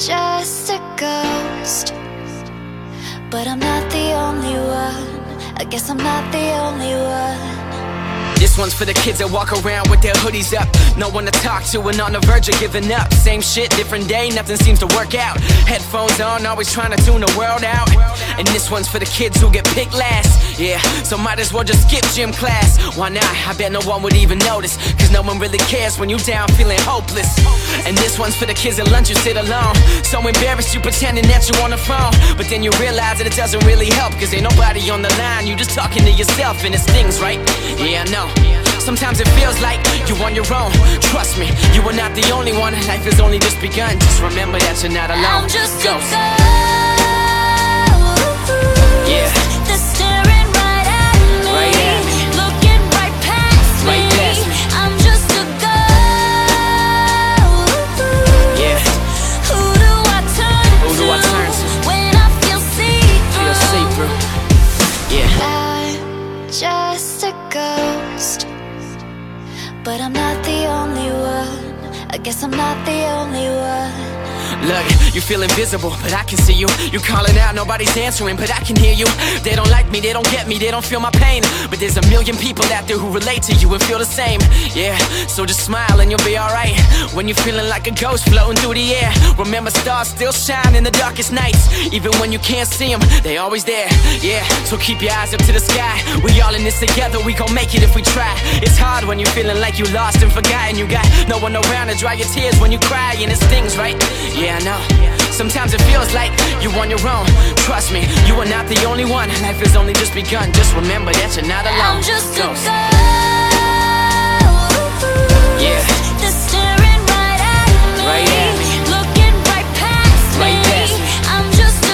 just a ghost, but I'm not the only one. I guess I'm not the only one. This one's for the kids that walk around with their hoodies up, no one to talk to and on the verge of giving up. Same shit, different day, nothing seems to work out. Headphones on, always trying to tune the world out. And this one's for the kids who get picked last. Yeah, so might as well just skip gym class. Why not? I bet no one would even notice, cause no one really cares when you down feeling hopeless. And this one's for the kids at lunch who sit alone, so embarrassed you pretending that you on the phone. But then you realize that it doesn't really help, cause ain't nobody on the line, you just talking to yourself and it stings, right? Yeah, I know. Sometimes it feels like you're on your own. Trust me, you are not the only one. Life has only just begun. Just remember that you're not alone. I'm just a ghost. Yeah. They're staring right at me, Right at me. looking right past me. Right past me. I'm just a ghost. Yeah. Who do I turn Who do I turn to when I feel see-through? feel see-through? Yeah. I'm just a ghost, but I'm not the only one. I guess I'm not the only one. Look, you feel invisible, but I can see you. You calling out, nobody's answering, but I can hear you. They don't like me, they don't get me, they don't feel my pain, but there's a million people out there who relate to you and feel the same. Yeah, so just smile and you'll be alright. When you're feeling like a ghost floating through the air, remember stars still shine in the darkest nights. Even when you can't see them, they always there. Yeah, so keep your eyes up to the sky. We all in this together, we gon' make it if we try. It's hard when you're feeling like you lost and forgotten. You got no one around to dry your tears when you cry, and it stings, right? Yeah, I know. Sometimes it feels like you're on your own. Trust me, you are not the only one. Life has only just begun. Just remember that you're not alone. I'm just a Ghost. ghost. Yeah. They're staring right at me, Right at me. looking right past me. Right past me. I'm just a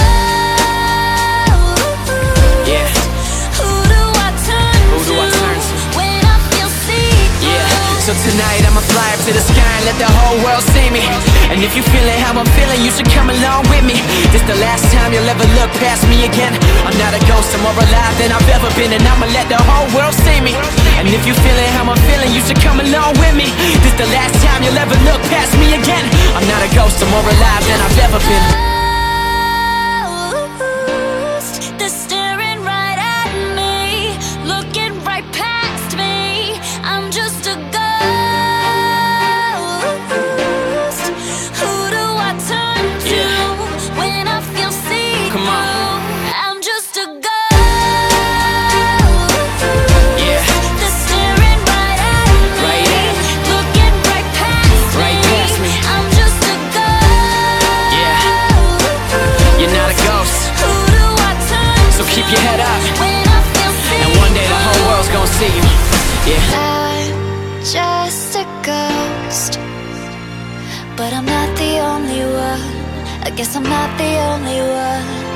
ghost. Yeah. Who do I turn Who do I turn to when I feel see-through? Yeah, so tonight I'ma fly up to the sky and let the whole world see me. And if you feeling how I'm feeling, you should come along with me. This the last time you'll ever look past me again. I'm not a ghost, I'm more alive than I've ever been, and I'ma let the whole world see me. And if you feeling how I'm feeling, you should come along with me. This the last time you'll ever look past me again. I'm not a ghost, I'm more alive than I've ever been. Ghost. They're staring right at me, looking right past me. I'm just a ghost. Who do I turn to Yeah. when I feel see-through? Come on. I'm just a ghost. Yeah. They're staring right at me, Right at me. looking right past Right past me. I'm just a ghost. Yeah. You're not a ghost, Who do I turn so keep your head up, when I feel and one day the whole world's gonna see you. Yeah. I'm just a ghost, but I'm not the only one. I guess I'm not the only one.